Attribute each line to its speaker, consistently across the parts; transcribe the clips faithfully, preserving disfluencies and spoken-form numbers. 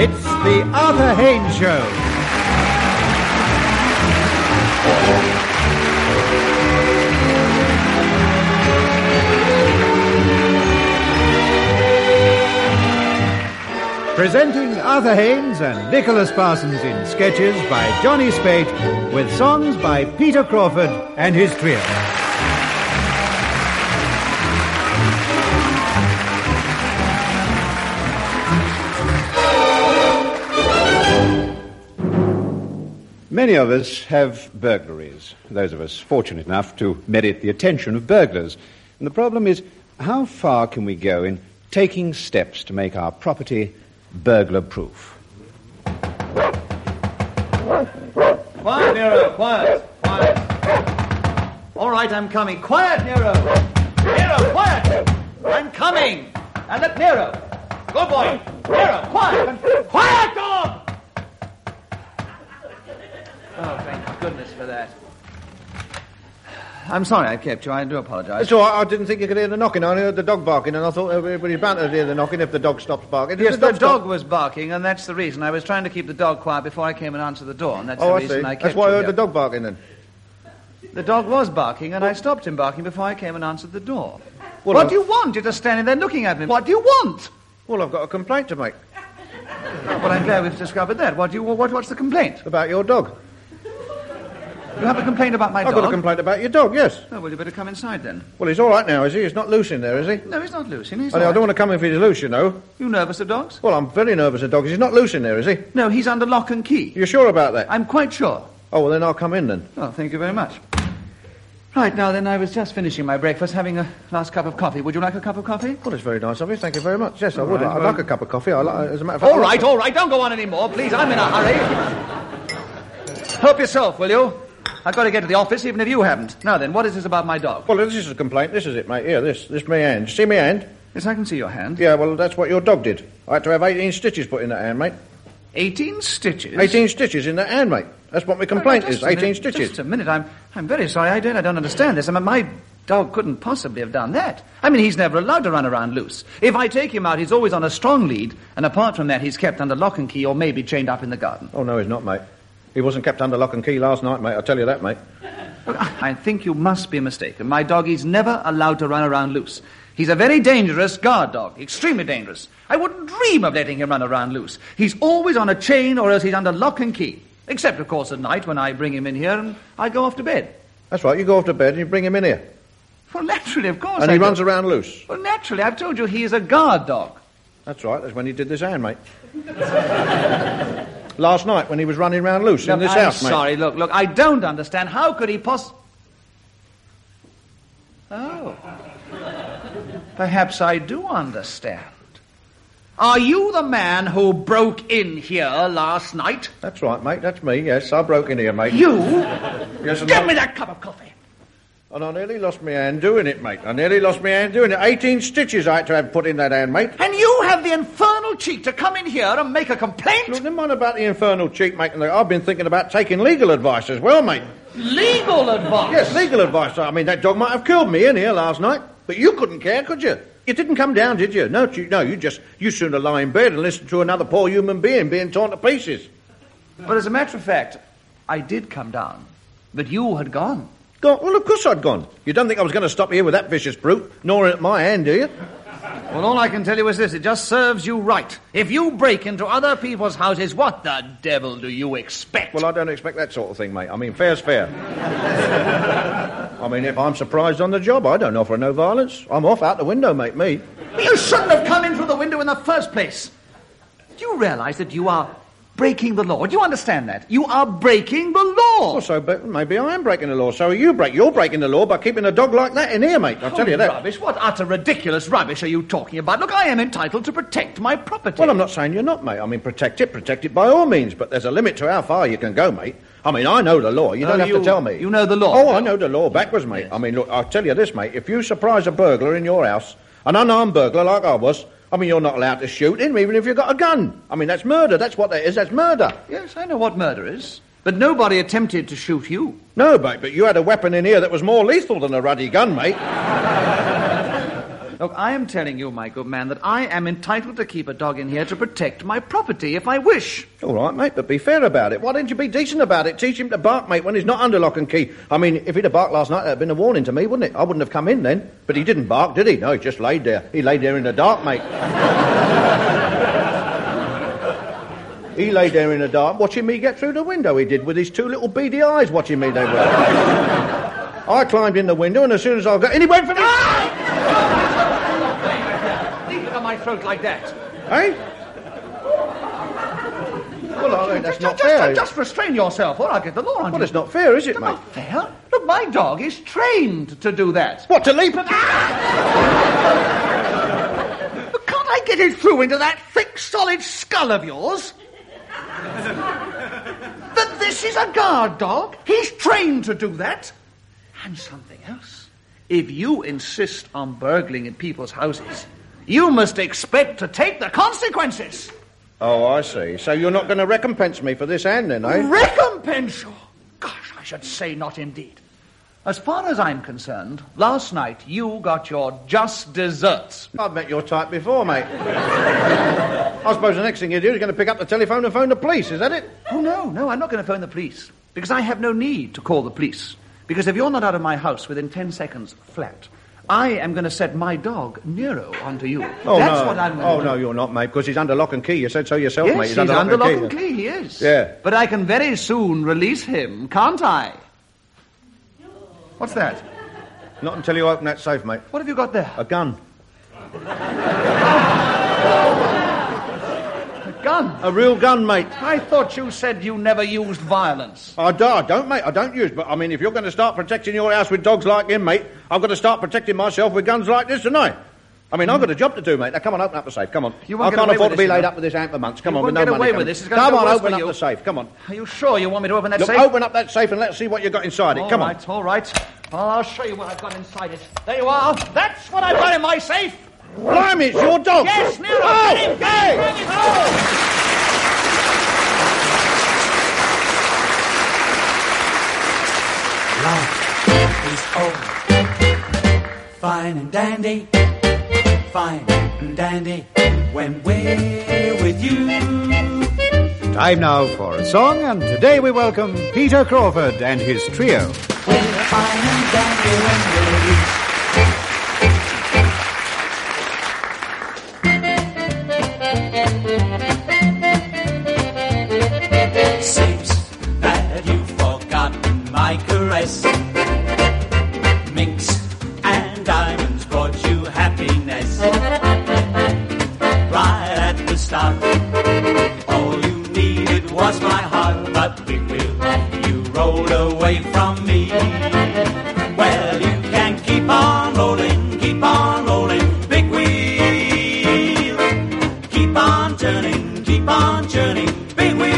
Speaker 1: It's the Arthur Haynes Show. Presenting Arthur Haynes and Nicholas Parsons in sketches by Johnny Spate, with songs by Peter Crawford and his trio. Many of us have burglaries, those of us fortunate enough to merit the attention of burglars. And the problem is, how far can we go in taking steps to make our property burglar-proof?
Speaker 2: Quiet, Nero, quiet, quiet. All right, I'm coming. Quiet, Nero. Nero, quiet. I'm coming. And let Nero. Good boy. Nero, quiet. Quiet, dog! Oh, thank goodness for that. I'm sorry I kept you. I do apologize.
Speaker 3: It's all right. I didn't think you could hear the knocking. I heard the dog barking, and I thought everybody's bound to hear the knocking if the dog stops barking.
Speaker 2: Yes,
Speaker 3: the
Speaker 2: the
Speaker 3: dog
Speaker 2: dog
Speaker 3: stop?
Speaker 2: was barking, and that's the reason. I was trying to keep the dog quiet before I came and answered the door, and that's
Speaker 3: oh,
Speaker 2: the
Speaker 3: I
Speaker 2: reason
Speaker 3: see.
Speaker 2: I kept
Speaker 3: That's why I
Speaker 2: you
Speaker 3: heard
Speaker 2: here.
Speaker 3: the dog barking then.
Speaker 2: The dog was barking, and I stopped him barking before I came and answered the door.
Speaker 3: Well,
Speaker 2: what
Speaker 3: I've...
Speaker 2: do you want? You're just standing there looking at me. What do you want?
Speaker 3: Well, I've got a complaint to make.
Speaker 2: Well, I'm glad we've discovered that. What do you? What, what's the complaint?
Speaker 3: About your dog.
Speaker 2: You have a complaint about my
Speaker 3: I've
Speaker 2: dog?
Speaker 3: got a complaint about your dog, yes.
Speaker 2: Oh, well, you better come inside then.
Speaker 3: Well, he's all right now, is he? He's not loose in there, is he?
Speaker 2: No, he's not loose. He's
Speaker 3: I,
Speaker 2: all
Speaker 3: I
Speaker 2: right.
Speaker 3: don't want to come if he's loose, you know.
Speaker 2: You nervous of dogs?
Speaker 3: Well, I'm very nervous of dogs. He's not loose in there, is he?
Speaker 2: No, he's under lock and key.
Speaker 3: You're sure about that?
Speaker 2: I'm quite sure.
Speaker 3: Oh, well, then I'll come in then.
Speaker 2: Oh, thank you very much. Right, now then, I was just finishing my breakfast, having a last cup of coffee. Would you like a cup of coffee?
Speaker 3: Well, it's very nice of you. Thank you very much. Yes, I
Speaker 2: All
Speaker 3: would.
Speaker 2: right,
Speaker 3: I'd
Speaker 2: well-
Speaker 3: like a cup of coffee. I like, as a matter of fact...
Speaker 2: All
Speaker 3: I like
Speaker 2: right,
Speaker 3: it.
Speaker 2: all right, don't go on any more, please. I'm in a hurry. Help yourself, will you? I've got to get to the office, even if you haven't. Now then, what is this about my dog?
Speaker 3: Well, this is a complaint. This is it, mate. Here, this. This my hand. See my hand?
Speaker 2: Yes, I can see your hand.
Speaker 3: Yeah, well, that's what your dog did. I had to have eighteen stitches put in that hand, mate.
Speaker 2: Eighteen stitches?
Speaker 3: eighteen stitches in that hand, mate. That's what my complaint
Speaker 2: Oh, just
Speaker 3: is,
Speaker 2: a
Speaker 3: eighteen
Speaker 2: minute,
Speaker 3: stitches.
Speaker 2: Just a minute. I'm, I'm very sorry. I don't, I don't understand this. I mean, my dog couldn't possibly have done that. I mean, he's never allowed to run around loose. If I take him out, he's always on a strong lead, and apart from that, he's kept under lock and key or maybe chained up in the garden.
Speaker 3: Oh, no, he's not, mate. He wasn't kept under lock and key last night, mate. I'll tell you that, mate.
Speaker 2: Look, I think you must be mistaken. My dog is never allowed to run around loose. He's a very dangerous guard dog, extremely dangerous. I wouldn't dream of letting him run around loose. He's always on a chain or else he's under lock and key. Except, of course, at night when I bring him in here and I go off to bed.
Speaker 3: That's right. You go off to bed and you bring him in here.
Speaker 2: Well, naturally, of course.
Speaker 3: And
Speaker 2: I
Speaker 3: he
Speaker 2: do.
Speaker 3: runs around loose.
Speaker 2: Well, naturally, I've told you he is a guard dog.
Speaker 3: That's right. That's when he did this hand, mate. Last night when he was running around loose in
Speaker 2: Look,
Speaker 3: this
Speaker 2: I'm
Speaker 3: house, mate.
Speaker 2: sorry, look, look, I don't understand. How could he poss... Oh. Perhaps I do understand. Are you the man who broke in here last night?
Speaker 3: That's right, mate. That's me, yes. I broke in here, mate.
Speaker 2: You?
Speaker 3: Yes, and
Speaker 2: Give
Speaker 3: I-
Speaker 2: me that cup of coffee.
Speaker 3: And I nearly lost my hand doing it, mate. I nearly lost my hand doing it. eighteen stitches I had to have put in that hand, mate.
Speaker 2: And you have the infernal cheek to come in here and make a complaint?
Speaker 3: Look, never mind about the infernal cheek, mate. I've been thinking about taking legal advice as well, mate.
Speaker 2: Legal advice?
Speaker 3: Yes, legal advice. I mean, that dog might have killed me in here last night, but you couldn't care, could you? You didn't come down, did you? No, you, no, you just, you sooner lie in bed and listen to another poor human being being torn to pieces.
Speaker 2: But as a matter of fact, I did come down, but you had gone.
Speaker 3: Gone? Well, of course I'd gone. You don't think I was going to stop here with that vicious brute, gnawing at my hand, do you?
Speaker 2: Well, all I can tell you is this. It just serves you right. If you break into other people's houses, what the devil do you expect?
Speaker 3: Well, I don't expect that sort of thing, mate. I mean, fair's fair. I mean, if I'm surprised on the job, I don't offer no violence. I'm off out the window, mate, me.
Speaker 2: You shouldn't have come in through the window in the first place. Do you realize that you are breaking the law? Do you understand that? You are breaking the law.
Speaker 3: Well, so but maybe I am breaking the law. So are you break. You're breaking the law by keeping a dog like that in here, mate. I'll tell you that.
Speaker 2: Rubbish. What utter ridiculous rubbish are you talking about? Look, I am entitled to protect my property.
Speaker 3: Well, I'm not saying you're not, mate. I mean, protect it, protect it by all means. But there's a limit to how far you can go, mate. I mean, I know the law. You
Speaker 2: Oh,
Speaker 3: don't have
Speaker 2: you-
Speaker 3: to tell me.
Speaker 2: you know the law?
Speaker 3: Oh, I know the law backwards, mate.
Speaker 2: Yes.
Speaker 3: I mean, look, I'll tell you this, mate. If you surprise a burglar in your house, an unarmed burglar like I was, I mean, you're not allowed to shoot him, even if you've got a gun. I mean, that's murder. That's what that is. That's murder.
Speaker 2: Yes, I know what murder is. But nobody attempted to shoot you.
Speaker 3: No, mate, but you had a weapon in here that was more lethal than a ruddy gun, mate.
Speaker 2: Look, I am telling you, my good man, that I am entitled to keep a dog in here to protect my property if I wish.
Speaker 3: All right, mate, but be fair about it. Why didn't you be decent about it? Teach him to bark, mate, when he's not under lock and key. I mean, if he'd have barked last night, that'd have been a warning to me, wouldn't it? I wouldn't have come in then. But he didn't bark, did he? No, he just laid there. He laid there in the dark, mate. He lay there in the dark watching me get through the window, he did, with his two little beady eyes watching me, they were. I climbed in the window, and as soon as I got in, he went for me.
Speaker 2: Leave it on my throat like that.
Speaker 3: Eh? Well, I think that's
Speaker 2: just,
Speaker 3: not
Speaker 2: just,
Speaker 3: fair.
Speaker 2: Just, just restrain yourself, or I'll get the law on you.
Speaker 3: Well, it's not fair, is it,
Speaker 2: It's
Speaker 3: mate?
Speaker 2: not fair. Look, my dog is trained to do that.
Speaker 3: What, to leap at...
Speaker 2: But can't I get it through into that thick, solid skull of yours? That this is a guard dog. He's trained to do that. And something else. If you insist on burgling in people's houses, you must expect to take the consequences.
Speaker 3: Oh, I see. So you're not going to recompense me for this hand, then, eh?
Speaker 2: Recompense you? Gosh, I should say not indeed. As far as I'm concerned, last night you got your just desserts.
Speaker 3: I've met your type before, mate. I suppose the next thing you do is going to pick up the telephone and phone the police, is that it?
Speaker 2: Oh, no, no, I'm not going to phone the police. Because I have no need to call the police. Because if you're not out of my house within ten seconds flat, I am going to set my dog, Nero, onto you.
Speaker 3: Oh,
Speaker 2: That's
Speaker 3: no.
Speaker 2: what I'm going
Speaker 3: Oh,
Speaker 2: to
Speaker 3: no,
Speaker 2: do.
Speaker 3: you're not, mate, because he's under lock and key. You said so yourself,
Speaker 2: Yes,
Speaker 3: mate.
Speaker 2: he's, he's under, under lock, and,
Speaker 3: and
Speaker 2: key. key, he is.
Speaker 3: Yeah.
Speaker 2: But I can very soon release him, can't I? What's that?
Speaker 3: Not until you open that safe, mate.
Speaker 2: What have you got there?
Speaker 3: A gun.
Speaker 2: A gun?
Speaker 3: A real gun, mate.
Speaker 2: I thought you said you never used violence.
Speaker 3: I, do, I don't, mate. I don't use, but, I mean, if you're going to start protecting your house with dogs like him, mate, I've got to start protecting myself with guns like this tonight. I mean, I've got a job to do, mate. Now, come on, open up the safe. Come on.
Speaker 2: You won't
Speaker 3: I
Speaker 2: get
Speaker 3: can't
Speaker 2: away
Speaker 3: afford
Speaker 2: with
Speaker 3: to be
Speaker 2: this,
Speaker 3: laid
Speaker 2: you know.
Speaker 3: up with this ant for months. Come
Speaker 2: You
Speaker 3: on, with
Speaker 2: won't
Speaker 3: no
Speaker 2: get
Speaker 3: money.
Speaker 2: away with
Speaker 3: coming.
Speaker 2: this. It's gonna
Speaker 3: Come
Speaker 2: go
Speaker 3: on,
Speaker 2: worse
Speaker 3: open
Speaker 2: for
Speaker 3: up
Speaker 2: you.
Speaker 3: the safe. Come on.
Speaker 2: Are you sure you want me to open that
Speaker 3: Look,
Speaker 2: safe?
Speaker 3: open up that safe and let's see what you've got inside it.
Speaker 2: All
Speaker 3: Come
Speaker 2: right,
Speaker 3: on.
Speaker 2: all right. Well, I'll show you what I've got inside it. There you are. That's what I've got in my safe.
Speaker 3: Blimey, it's your dog.
Speaker 2: Yes, Nero.
Speaker 3: Oh,
Speaker 2: Get him, get
Speaker 3: hey.
Speaker 2: him, bring him home.
Speaker 4: Life is old, fine and dandy, fine and dandy when we're with you.
Speaker 1: Time now for a song, and today we welcome Peter Crawford and his trio.
Speaker 4: We're fine and dandy when we're with you. Seems that you've forgotten my caress. Minks and diamonds brought you happiness. Right at the start, all you needed was my heart. But big wheel, you rolled away from me. Well, you can keep on rolling, keep on rolling, big wheel. Keep on turning, keep on turning, big wheel.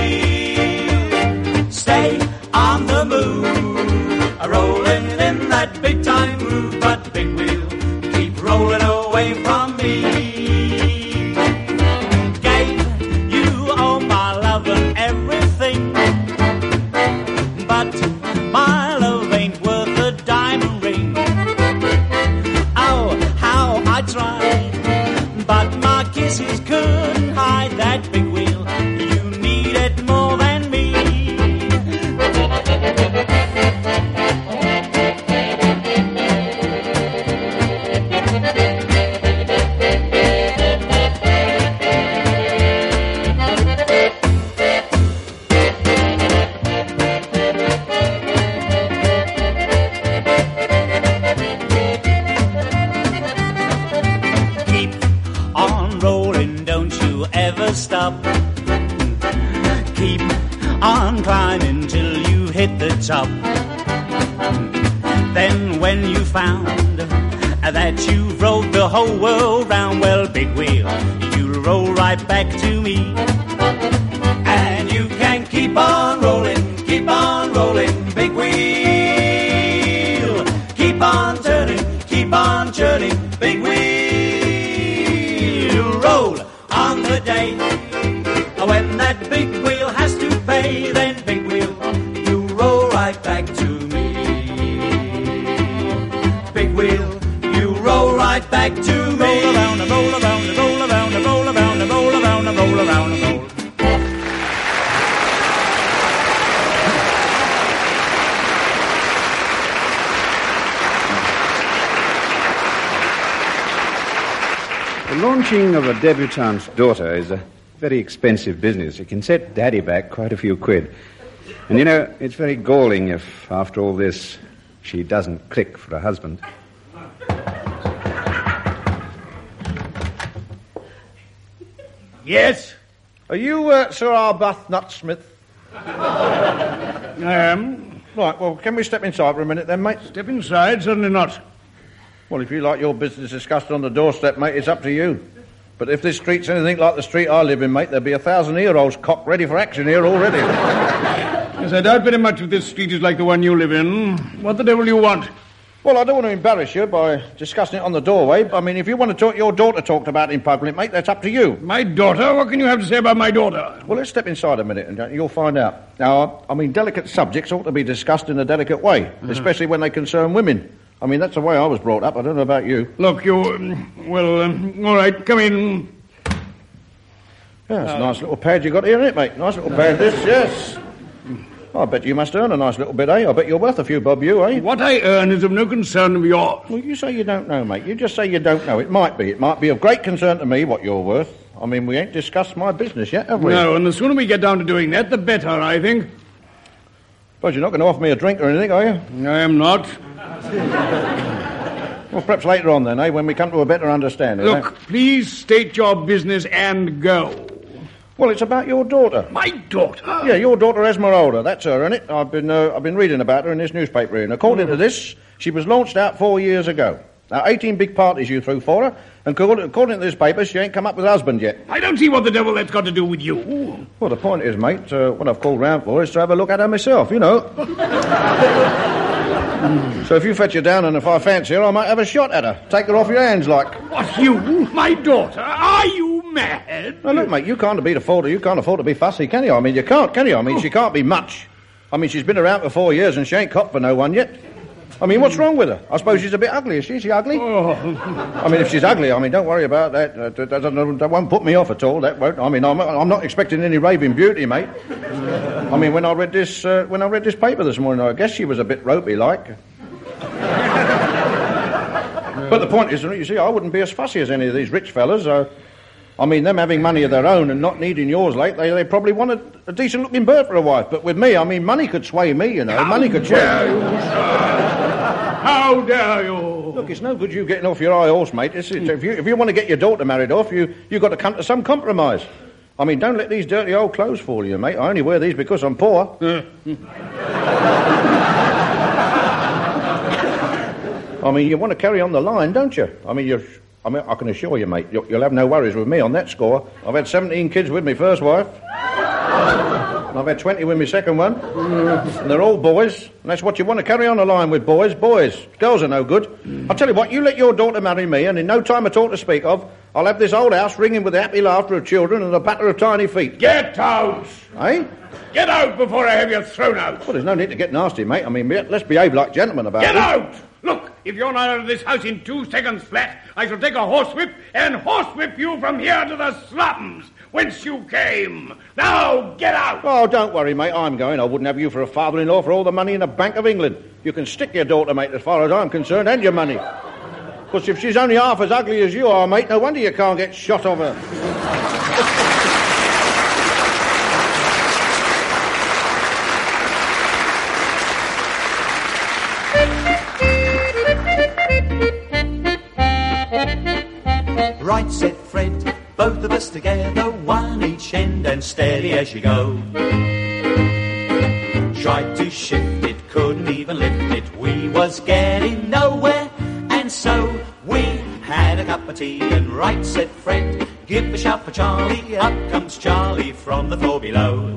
Speaker 4: Stay on the move, rolling in that big time groove. But big wheel, keep rolling away from me. Gave you all my love and everything, but my love ain't worth a diamond ring. Oh, how I tried, but my kisses couldn't hide that big wheel. You need it more than me. Keep on rolling, don't you ever stop. Keep on climbing till you hit the top. Then when you found that you've rolled the whole world round, well, big wheel, you'll roll right back to me. And you can keep on rolling, keep on rolling, big wheel. Keep on turning, keep on turning, big wheel. Roll on the day when that big wheel has to pay, then big wheel, you roll right back to me. Big wheel, you roll right back
Speaker 1: The launching of a debutante's daughter is a very expensive business. It can set Daddy back quite a few quid. And, you know, it's very galling if, after all this, she doesn't click for a husband.
Speaker 5: Yes?
Speaker 3: Are you uh, Sir Arbuthnot Smith?
Speaker 5: I am.
Speaker 3: Right, well, can we step inside for a minute then, mate?
Speaker 5: Step inside, certainly not.
Speaker 3: Well, if you like your business discussed on the doorstep, mate, it's up to you. But if this street's anything like the street I live in, mate, there'll be a thousand ear-holes cocked ready for action here already.
Speaker 5: Yes, I doubt very much if this street is like the one you live in. What the devil do you want?
Speaker 3: Well, I don't want to embarrass you by discussing it on the doorway. I mean, if you want to talk your daughter talked about in public, mate, that's up to you.
Speaker 5: My daughter? What can you have to say about my daughter?
Speaker 3: Well, let's step inside a minute and you'll find out. Now, I mean, delicate subjects ought to be discussed in a delicate way, uh-huh. especially when they concern women. I mean, that's the way I was brought up. I don't know about you.
Speaker 5: Look, you... Um, well, um, all right, come in.
Speaker 3: Yeah, it's uh, a nice little pad you got here, isn't it, mate? Nice little pad, this, yes. I bet you must earn a nice little bit, eh? I bet you're worth a few bob, you, eh?
Speaker 5: What I earn is of no concern of yours.
Speaker 3: Well, you say you don't know, mate. You just say you don't know. It might be. It might be of great concern to me what you're worth. I mean, we ain't discussed my business yet, have we?
Speaker 5: No, and the sooner we get down to doing that, the better, I think.
Speaker 3: Suppose you're not going to offer me a drink or anything, are you?
Speaker 5: I am not.
Speaker 3: Well, perhaps later on then, eh? When we come to a better understanding.
Speaker 5: Look,
Speaker 3: eh?
Speaker 5: please state your business and go.
Speaker 3: Well, it's about your daughter.
Speaker 5: My daughter?
Speaker 3: Yeah, your daughter Esmeralda. That's her, isn't it? I've been uh, I've been reading about her in this newspaper here. And according mm. to this, she was launched out four years ago. Now, eighteen big parties you threw for her, and according to this paper, she ain't come up with a husband yet.
Speaker 5: I don't see what the devil that's got to do with you.
Speaker 3: Well, the point is, mate, uh, what I've called round for is to have a look at her myself, you know. So if you fetch her down and if I fancy her, I might have a shot at her. Take her off your hands, like.
Speaker 5: What, you? My daughter? Are you mad?
Speaker 3: Now, look, mate, you can't be afford to, you can't afford to be fussy, can you? I mean, you can't, can you? I mean, oh. she can't be much. I mean, she's been around for four years and she ain't copped for no one yet. I mean, what's wrong with her? I suppose she's a bit ugly, is she? Is she ugly?
Speaker 5: Oh.
Speaker 3: I mean, if she's ugly, I mean, don't worry about that. That, that, that. that won't put me off at all. That won't. I mean, I'm, I'm not expecting any raving beauty, mate. I mean, when I read this, uh, when I read this paper this morning, I guess she was a bit ropey-like. But the point is, you see, I wouldn't be as fussy as any of these rich fellas. Uh, I mean, them having money of their own and not needing yours, like, they, they probably want a, a decent-looking bird for a wife. But with me, I mean, money could sway me, you know. How money could sway
Speaker 5: dare you, sir? How dare you?
Speaker 3: Look, it's no good you getting off your high horse, mate. It's, it's, if, you, if you want to get your daughter married off, you, you've got to come to some compromise. I mean, don't let these dirty old clothes fool you, mate. I only wear these because I'm poor. I mean, you want to carry on the line, don't you? I mean, you're... I mean, I can assure you, mate, you'll, you'll have no worries with me on that score. I've had seventeen kids with me first wife. And I've had twenty with me second one. And they're all boys. And that's what you want to carry on the line with, boys. Boys. Girls are no good. I'll tell you what, you let your daughter marry me, and in no time at all to speak of, I'll have this old house ringing with the happy laughter of children and the patter of tiny feet.
Speaker 5: Get out!
Speaker 3: Eh?
Speaker 5: Get out before I have you thrown out.
Speaker 3: Well, there's no need to get nasty, mate. I mean, let's behave like gentlemen about it.
Speaker 5: Get out! Look, if you're not out of this house in two seconds flat, I shall take a horsewhip and horsewhip you from here to the slums, whence you came. Now, get out!
Speaker 3: Oh, don't worry, mate, I'm going. I wouldn't have you for a father-in-law for all the money in the Bank of England. You can stick your daughter, mate, as far as I'm concerned, and your money. Because if she's only half as ugly as you are, mate, no wonder you can't get shot of her.
Speaker 4: Right, said Fred, both of us together, one each end and steady as you go. Tried to shift it, couldn't even lift it, we was getting nowhere, and so we had a cup of tea, and right, said Fred, give a shout for Charlie, up comes Charlie from the floor below.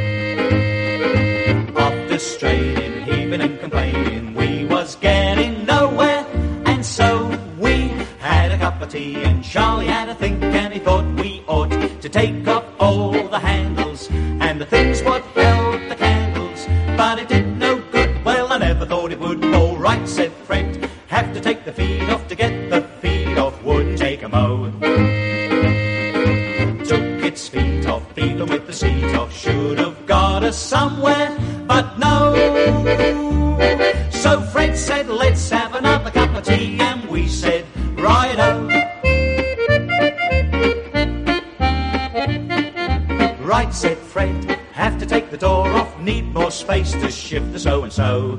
Speaker 4: After straining, heaving and complaining, we was getting nowhere, and so we had a cup of tea, and Charlie had a think, and he thought we ought to take up all the handles and the things what held the candles, but it did no good. Well, I never thought it would. All right, said Fred, have to take the feet off to get the feet off, wouldn't take 'em out. Took its feet off, beat 'em with the seat off, should have got us somewhere, but no. So Fred said, let's have another cup of tea, and we said, righto. was faced to shift the so-and-so.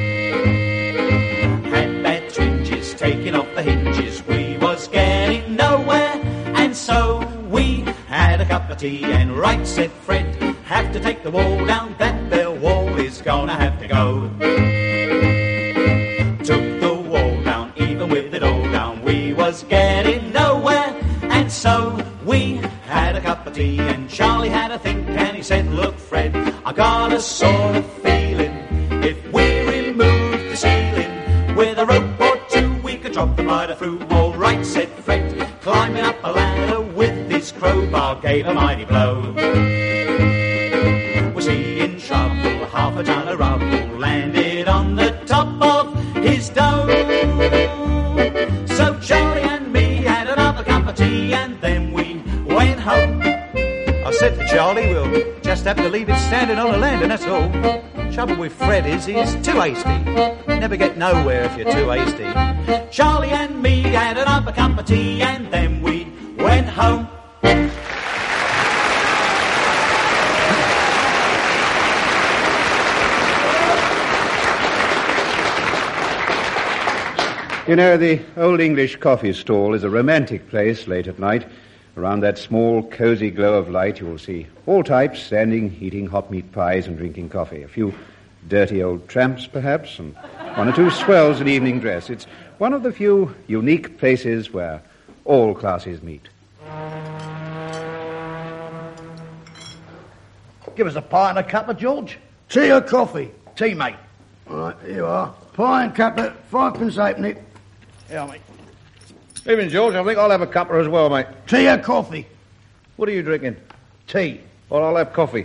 Speaker 4: Had bad twinges, taking off the hinges, we was getting nowhere, and so we had a cup of tea, and right said Fred, have to take the wall down, that there wall is gonna have to go. Took the wall down, even with it all down, we was getting nowhere, and so we had a cup of tea, and Charlie had a think, and he said, look Fred, I got a sort of feeling, if we remove the ceiling, with a rope or two we could drop the rider through. All right, said Fred, climbing up a ladder with his crowbar, gave a mighty blow. Was he in trouble, half a ton of rubble, landed on the top of his dome. So Charlie and me had another cup of tea, and then we went home. I said to Charlie, we'll just have to leave it standing on the land, and that's all. Trouble with Fred is he's too hasty. Never get nowhere if you're too hasty. Charlie and me had another cup of tea, and then we went home.
Speaker 1: You know, the Old English coffee stall is a romantic place late at night. Around that small, cosy glow of light, you will see all types standing, eating hot meat pies and drinking coffee. A few dirty old tramps, perhaps, and one or two swells in evening dress. It's one of the few unique places where all classes meet.
Speaker 3: Give us a pie and a cuppa, George.
Speaker 6: Tea or coffee?
Speaker 3: Tea, mate.
Speaker 6: All right, here you are. Pie and cuppa, fivepence halfpenny.
Speaker 3: Yeah, mate. Evening, George. I think I'll have a cuppa as well, mate.
Speaker 6: Tea or coffee?
Speaker 3: What are you drinking?
Speaker 6: Tea.
Speaker 3: Well, I'll have coffee.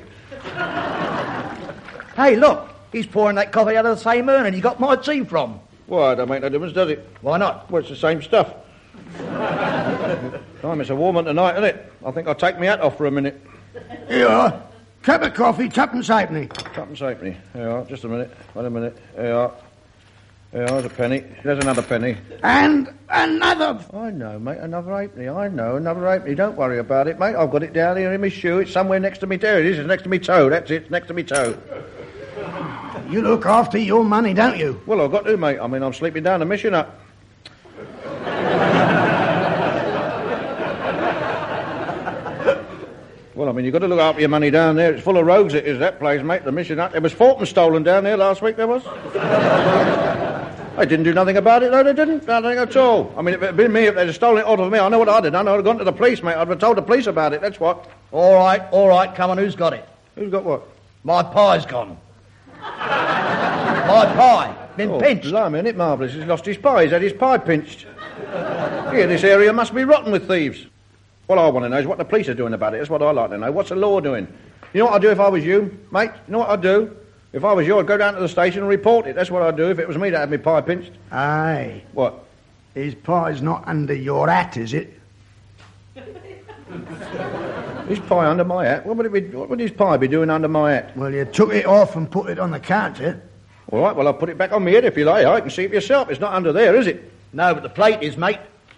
Speaker 7: Hey, look. He's pouring that coffee out of the same urn and he got my tea from.
Speaker 3: Why, it don't make no difference, does it?
Speaker 7: Why not?
Speaker 3: Well, it's the same stuff. Time, it's a warm one tonight, isn't it? I think I'll take my hat off for a minute.
Speaker 6: Here you are. Cup of coffee, twopence halfpenny.
Speaker 3: Twopence halfpenny. Here you are. Just a minute. Wait a minute. Here you are. Here you are. There's a penny. There's another penny.
Speaker 6: And another...
Speaker 3: I know, mate. Another halfpenny. I know. Another halfpenny. Don't worry about it, mate. I've got it down here in my shoe. It's somewhere next to me. There it is. It's next to me toe. That's it. It's next to me toe.
Speaker 6: You look after your money, don't you?
Speaker 3: Well, I've got to, mate. I mean, I'm sleeping down the mission up. Well, I mean, you've got to look after your money down there. It's full of rogues, it is, that place, mate, the mission hut. There was fourpence stolen down there last week, there was. They didn't do nothing about it, though, they didn't. Nothing at all. I mean, if it had been me, if they'd have stolen it out of me, I know what I'd have done. I'd have gone to the police, mate. I'd have told the police about it, that's what.
Speaker 7: All right, all right, come on, who's got it?
Speaker 3: Who's got what?
Speaker 7: My pie's gone. My pie. Been
Speaker 3: oh,
Speaker 7: pinched.
Speaker 3: Blimey, isn't it marvellous? He's lost his pie. He's had his pie pinched. Here, this area must be rotten with thieves. What I want to know is what the police are doing about it. That's what I like to know. What's the law doing? You know what I'd do if I was you, mate? You know what I'd do? If I was you, I'd go down to the station and report it. That's what I'd do if it was me that had my pie pinched.
Speaker 6: Aye.
Speaker 3: What?
Speaker 6: His pie's not under your hat, is it?
Speaker 3: His pie under my hat? What would, it be, what would his pie be doing under my hat?
Speaker 6: Well, you took it off and put it on the counter.
Speaker 3: All right, well, I'll put it back on my head if you like. I can see it yourself. It's not under there, is it?
Speaker 7: No, but the plate is, mate.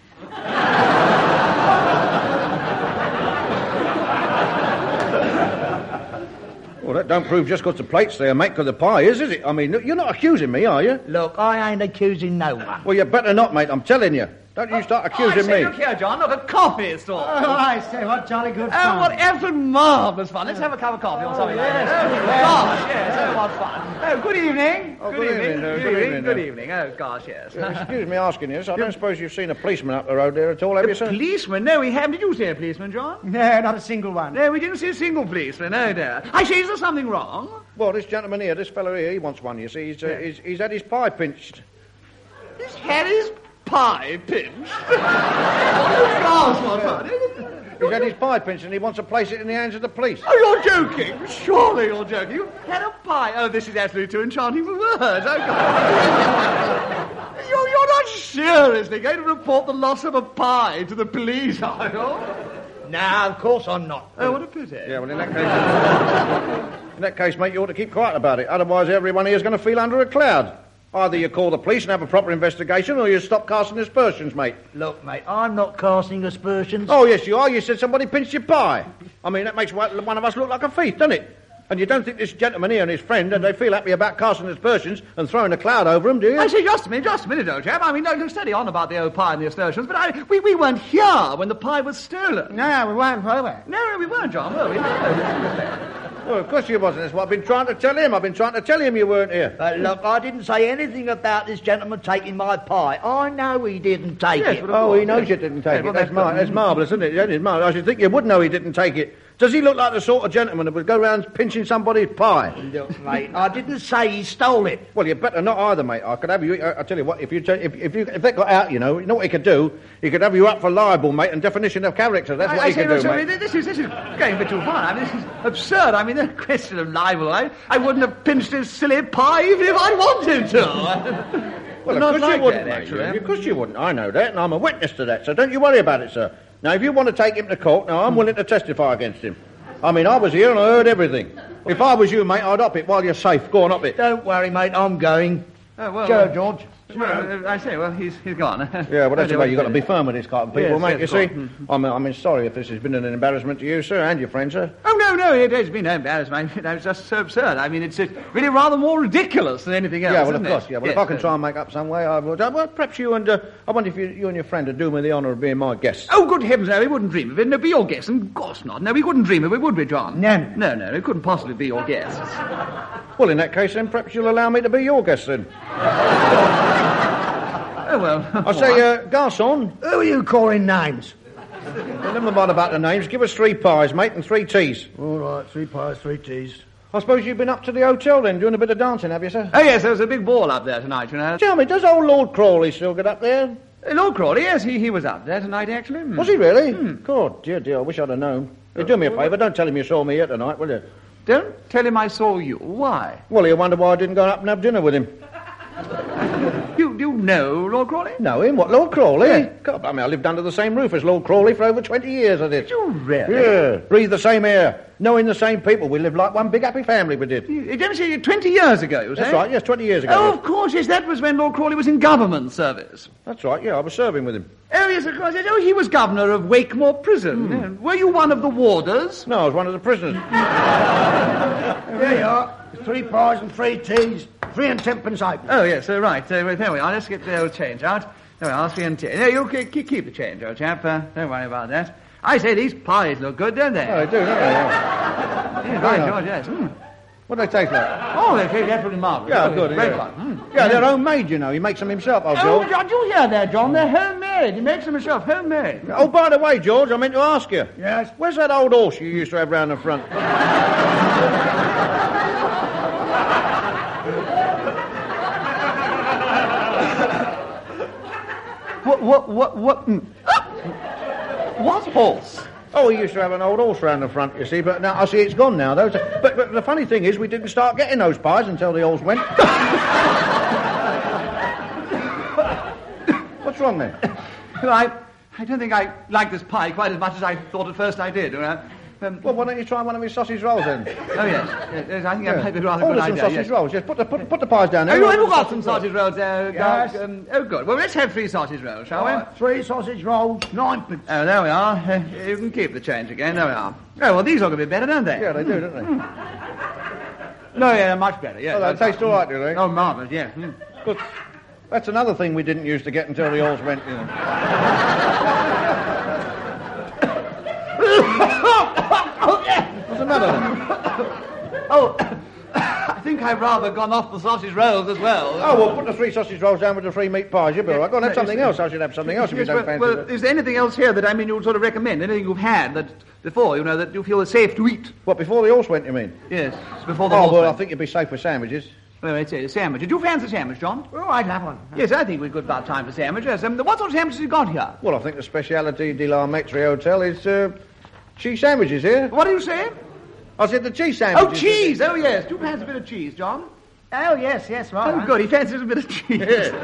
Speaker 3: Well, that don't prove just because the plate's there, mate, because the pie is, is it? I mean, you're not accusing me, are you?
Speaker 7: Look, I ain't accusing no one.
Speaker 3: Well, you better not, mate, I'm telling you. Don't you start accusing
Speaker 2: oh, I say,
Speaker 3: me.
Speaker 2: Look here, John, look, a coffee stall.
Speaker 6: Oh, I say, what jolly good
Speaker 2: Oh,
Speaker 6: fun.
Speaker 2: what absolute marvellous fun. Let's have a cup of coffee or something like that. Oh, gosh, yes, oh, what fun. Oh, good evening.
Speaker 3: Oh, good evening, uh, good evening,
Speaker 2: Good
Speaker 3: uh.
Speaker 2: evening. Oh, gosh, yes.
Speaker 3: Excuse me asking you this. I don't suppose you've seen a policeman up the road there at all, have you,
Speaker 2: A
Speaker 3: sir?
Speaker 2: policeman? No, we haven't. Did you see a policeman, John?
Speaker 6: No, not a single one.
Speaker 2: No, we didn't see a single policeman. Oh, dear. I say, is there something wrong?
Speaker 3: Well, this gentleman here, this fellow here, he wants one, you see. He's, uh, he's, he's had his pie pinched.
Speaker 2: Is Harry's pie pinched? Gosh, what fun.
Speaker 3: He's had his pie pinched and he wants to place it in the hands of the police.
Speaker 2: Oh, you're joking. Surely you're joking. You had a pie. Oh, this is absolutely too enchanting for words. Oh, God. you're, you're not seriously going to report the loss of a pie to the police, are you?
Speaker 7: No, of course I'm not.
Speaker 2: Oh, what a pity.
Speaker 3: Yeah, well, in that case... in that case, mate, you ought to keep quiet about it. Otherwise, everyone here's going to feel under a cloud. Either you call the police and have a proper investigation, or you stop casting aspersions, mate.
Speaker 7: Look, mate, I'm not casting aspersions.
Speaker 3: Oh, yes, you are. You said somebody pinched your pie. I mean, that makes one of us look like a thief, doesn't it? And you don't think this gentleman here and his friend, and they feel happy about casting aspersions and throwing a cloud over them, do you?
Speaker 2: I say, just a minute, just a minute, old chap. I mean, no, steady on about the old pie and the aspersions, but I, we, we weren't here when the pie was stolen.
Speaker 6: No, we weren't, were we?
Speaker 2: No, no, we weren't, John, were we? No.
Speaker 3: Well, of course you wasn't. That's what I've been trying to tell him. I've been trying to tell him you weren't here.
Speaker 7: Uh, look, I didn't say anything about this gentleman taking my pie. I know he didn't take
Speaker 2: Yes,
Speaker 7: it.
Speaker 2: but of
Speaker 3: Oh,
Speaker 2: course,
Speaker 3: he knows
Speaker 2: yes.
Speaker 3: you didn't take
Speaker 2: Yeah,
Speaker 3: it.
Speaker 2: well,
Speaker 3: That's,
Speaker 2: that's
Speaker 3: mar-
Speaker 2: good.
Speaker 3: that's marvellous, isn't it? That is marvellous. I should think you would know he didn't take it. Does he look like the sort of gentleman that would go round pinching somebody's pie?
Speaker 7: Look, mate, I didn't say he stole it.
Speaker 3: Well, you better not either, mate. I could have you. I, I tell you what, if you t- if if you if that got out, you know, you know what he could do? He could have you up for libel, mate, and definition of character. That's
Speaker 2: I,
Speaker 3: what
Speaker 2: I
Speaker 3: he
Speaker 2: say,
Speaker 3: could do,
Speaker 2: look, sir,
Speaker 3: mate.
Speaker 2: this is, this is going a bit too far. I mean, this is absurd. I mean, the question of libel, I, I wouldn't have pinched his silly pie even if I wanted to.
Speaker 3: Well,
Speaker 2: Not
Speaker 3: of course
Speaker 2: like
Speaker 3: you wouldn't,
Speaker 2: that,
Speaker 3: mate.
Speaker 2: actually.
Speaker 3: Of course you wouldn't. I know that, and I'm a witness to that. So don't you worry about it, sir. Now, if you want to take him to court, now I'm willing to testify against him. I mean, I was here and I heard everything. If I was you, mate, I'd up it while you're safe. Go on, up it.
Speaker 7: Don't worry, mate, I'm going.
Speaker 2: Oh, well,
Speaker 7: Go,
Speaker 2: uh,
Speaker 7: George.
Speaker 2: Well, uh, I say, well, he's he's gone.
Speaker 3: Yeah, well, that's the way you've got to be firm with these kind of people,
Speaker 2: Yes,
Speaker 3: mate,
Speaker 2: yes,
Speaker 3: you
Speaker 2: of
Speaker 3: see.
Speaker 2: course.
Speaker 3: I mean, I mean, sorry if this has been an embarrassment to you, sir, and your friend, sir.
Speaker 2: Oh, no, no, it has been no embarrassment. You know, it's just so absurd. I mean, it's uh, really rather more ridiculous than anything else,
Speaker 3: Yeah, well, of
Speaker 2: isn't
Speaker 3: course,
Speaker 2: it?
Speaker 3: yeah. Well,
Speaker 2: Yes,
Speaker 3: if I can
Speaker 2: uh,
Speaker 3: try and make up some way, I will. Uh, Well, perhaps you and, uh, I wonder if you, you and your friend would do me the honour of being my guests.
Speaker 2: Oh, good heavens, no, we wouldn't dream of it. No, be your guest. Of course not. No, we wouldn't dream of it, would we, John?
Speaker 7: No.
Speaker 2: No, no, it couldn't possibly be your guest.
Speaker 3: Well, in that case, then, perhaps you'll allow me to be your guest, then.
Speaker 2: Oh, well.
Speaker 3: I say, uh, garçon,
Speaker 6: Who are you calling names?
Speaker 3: well, never mind about the names. Give us three pies, mate, and three teas.
Speaker 6: All right, three pies, three teas.
Speaker 3: I suppose you've been up to the hotel, then, doing a bit of dancing, have you, sir?
Speaker 2: Oh, yes, there was a big ball up there tonight, you know.
Speaker 3: Tell me, does old Lord Crawley still get up there?
Speaker 2: Uh, Lord Crawley, yes, he, he was up there tonight, actually. Hmm.
Speaker 3: Was he really? God, dear, dear, I wish I'd have known. You do me a favour, don't tell him you saw me here tonight, will you?
Speaker 2: Don't tell him I saw you. Why?
Speaker 3: Well, he'll wonder why I didn't go up and have dinner with him.
Speaker 2: You you know Lord Crawley?
Speaker 3: Know him? What, Lord Crawley?
Speaker 2: Yeah.
Speaker 3: God, I mean, I lived under the same roof as Lord Crawley for over twenty years, I did.
Speaker 2: You really?
Speaker 3: Yeah, breathe the same air, knowing the same people. We lived like one big happy family, we did.
Speaker 2: You, you didn't say twenty years ago, you say?
Speaker 3: That's right, yes, twenty years ago.
Speaker 2: Oh,
Speaker 3: yes.
Speaker 2: of course, yes, that was when Lord Crawley was in government service.
Speaker 3: That's right, yeah, I was serving with him.
Speaker 2: Oh, yes, of course. Yes. Oh, he was governor of Wakemore Prison. Yeah. Were you one of the warders?
Speaker 3: No, I was one of the prisoners.
Speaker 6: There you are. Three pies and three teas. Three and tenpence halfpenny.
Speaker 2: Oh, yes, so right. Uh, well, there we are. Let's get the old change out. There we are, three and ten. No, you keep, keep the change, old chap. Uh, don't worry about that. I say, these pies look good, don't they?
Speaker 3: Oh, they do, don't they? Yeah.
Speaker 2: Yes, right, George, yes. Mm.
Speaker 3: What do they taste like?
Speaker 2: Oh, they taste absolutely marvellous.
Speaker 3: Yeah,
Speaker 2: Oh,
Speaker 3: good,
Speaker 2: Great
Speaker 3: yeah.
Speaker 2: one. Mm.
Speaker 3: Yeah, they're homemade, you know. He makes them himself, old
Speaker 2: Oh,
Speaker 3: George.
Speaker 2: George, you hear that, John? They're homemade. He makes them himself, homemade.
Speaker 3: Oh, by the way, George, I meant to ask you.
Speaker 6: Yes.
Speaker 3: Where's that old horse you used to have round the front?
Speaker 2: What, what, what, what? mm. What horse?
Speaker 3: Oh, we used to have an old horse round the front, you see, but now I see it's gone now, though. But, but the funny thing is, we didn't start getting those pies until the horse went. What's wrong then?
Speaker 2: Well, I, I don't think I like this pie quite as much as I thought at first I did. You know? um,
Speaker 3: Well, why don't you try one of his sausage rolls then?
Speaker 2: oh, yes. yes, yes, I think that might be rather a
Speaker 3: Order
Speaker 2: good
Speaker 3: some
Speaker 2: idea.
Speaker 3: sausage
Speaker 2: Yes.
Speaker 3: rolls. Yes, put the, put, put the pies down
Speaker 2: Oh,
Speaker 3: there.
Speaker 2: you
Speaker 3: Order
Speaker 2: have
Speaker 3: the
Speaker 2: got some sausage rolls there,
Speaker 6: Yes.
Speaker 2: Doug? Um, oh, good. Well, let's have three sausage rolls, shall we?
Speaker 6: All right, three sausage rolls, ninepence.
Speaker 2: Oh, there we are. Uh, you can keep the change again. There we are. Oh, well, these look a bit better, don't they?
Speaker 3: Yeah, they do, don't they?
Speaker 2: No, yeah, much better, yeah.
Speaker 3: Oh, they taste all right, do they?
Speaker 2: Oh, marvellous, yeah. Mm.
Speaker 3: Good. That's another thing we didn't used to get until the horse went, you know. What's the matter then?
Speaker 2: Oh, I think I've rather gone off the sausage rolls as well.
Speaker 3: Oh, well, put the three sausage rolls down with the three meat pies. You'll be all right. Go on, have something else. I should have something else if you
Speaker 2: Yes,
Speaker 3: don't
Speaker 2: well,
Speaker 3: fancy
Speaker 2: well,
Speaker 3: that.
Speaker 2: is there anything else here that, I mean, you would sort of recommend? Anything you've had that before, you know, that you feel is safe to eat?
Speaker 3: What, before the horse went, you mean?
Speaker 2: Yes, before the
Speaker 3: Oh,
Speaker 2: horse
Speaker 3: well, I
Speaker 2: went.
Speaker 3: think you'd be safe with sandwiches.
Speaker 2: Well, it's a sandwich. Did you fancy a sandwich, John?
Speaker 6: Oh, I'd have one.
Speaker 2: Yes, I think we've got about time for sandwiches. Um, what sort of sandwiches you got here?
Speaker 3: Well, I think the speciality de la Maître Hotel is uh, cheese sandwiches here.
Speaker 2: What are you saying?
Speaker 3: I said the cheese
Speaker 2: Oh,
Speaker 3: sandwiches.
Speaker 2: cheese! Oh, yes. Do you fancy a bit of cheese, John?
Speaker 6: Oh, yes, yes, right.
Speaker 2: Oh, good. He fancies a bit of cheese.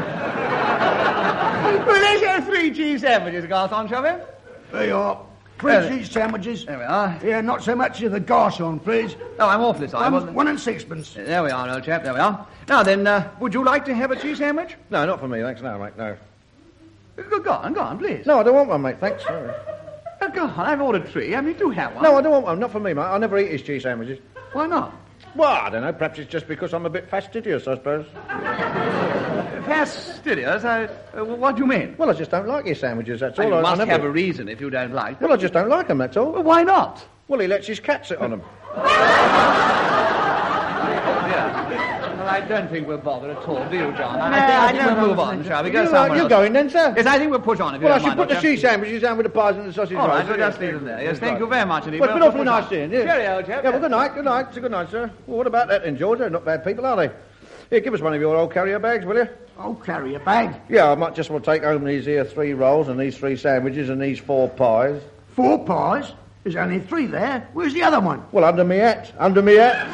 Speaker 3: Yeah.
Speaker 2: Well, let's have three cheese sandwiches, Garthon, shall we?
Speaker 6: There you are. Three
Speaker 2: Uh,
Speaker 6: cheese sandwiches.
Speaker 2: There we are.
Speaker 6: Yeah, not so much of the garçon, please.
Speaker 2: Oh, I'm awfully sorry.
Speaker 6: One,
Speaker 2: wasn't-
Speaker 6: one and sixpence.
Speaker 2: There we are, old chap. There we are. Now then, uh, would you like to have a cheese sandwich?
Speaker 3: No, not for me, thanks. No, mate, no.
Speaker 2: Go, go on, go on, please.
Speaker 3: No, I don't want one, mate, thanks. Sorry.
Speaker 2: Oh, go on, I've ordered three. I mean, do have one.
Speaker 3: No, I don't want one. Not for me, mate. I never eat his cheese sandwiches.
Speaker 6: Why not?
Speaker 3: Well, I don't know. Perhaps it's just because I'm a bit fastidious, I suppose.
Speaker 2: Fastidious? I, uh, what do you mean?
Speaker 3: Well, I just don't like your sandwiches, that's
Speaker 2: Well,
Speaker 3: all.
Speaker 2: you
Speaker 3: I,
Speaker 2: must
Speaker 3: I never...
Speaker 2: have a reason if you don't like them.
Speaker 3: Well, I just don't like them, that's all.
Speaker 2: Well, why not?
Speaker 3: Well, he lets his cat sit on them.
Speaker 2: Yeah. Well, I don't think we'll bother at all, do you, John? I,
Speaker 7: No,
Speaker 2: I think, I
Speaker 7: I
Speaker 2: think
Speaker 7: don't
Speaker 2: we'll move
Speaker 7: know.
Speaker 2: on, shall we? Go
Speaker 3: You,
Speaker 2: somewhere
Speaker 3: uh, you're
Speaker 2: else.
Speaker 3: going then, sir?
Speaker 2: Yes, I think we'll push on if you
Speaker 3: Well, I
Speaker 2: don't
Speaker 3: should
Speaker 2: mind,
Speaker 3: put the
Speaker 2: don't you?
Speaker 3: cheese sandwiches down with the pies and the sausage
Speaker 2: All right,
Speaker 3: rolls.
Speaker 2: we'll just leave them there. Yes, thank you very much indeed.
Speaker 3: Well, it's been
Speaker 2: We'll
Speaker 3: awfully
Speaker 2: push
Speaker 3: nice
Speaker 2: on.
Speaker 3: seeing you.
Speaker 2: Cheerio, Jeff.
Speaker 3: Yeah, well, good night, good night. It's a good night, sir. Well, what about that then, George? They're not bad people, are they? Here, give us one of your old carrier bags, will you?
Speaker 6: Oh, carry a bag.
Speaker 3: Yeah, I might just want to take home these here three rolls and these three sandwiches and these four pies.
Speaker 6: Four pies? There's only three there. Where's the other one?
Speaker 3: Well, under me hat. Under me hat.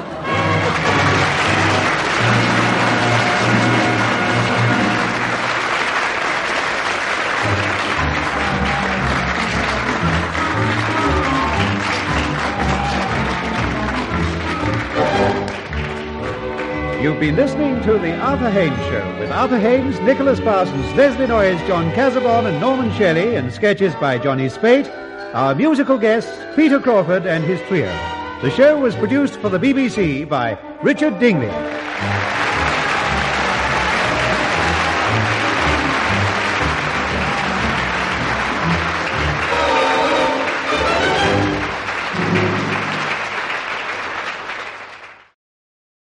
Speaker 1: You've been listening to The Arthur Haynes Show with Arthur Haynes, Nicholas Parsons, Leslie Noyes, John Casabon and Norman Shelley, and sketches by Johnny Spate. Our musical guests, Peter Crawford and his trio. The show was produced for the B B C by Richard Dingley.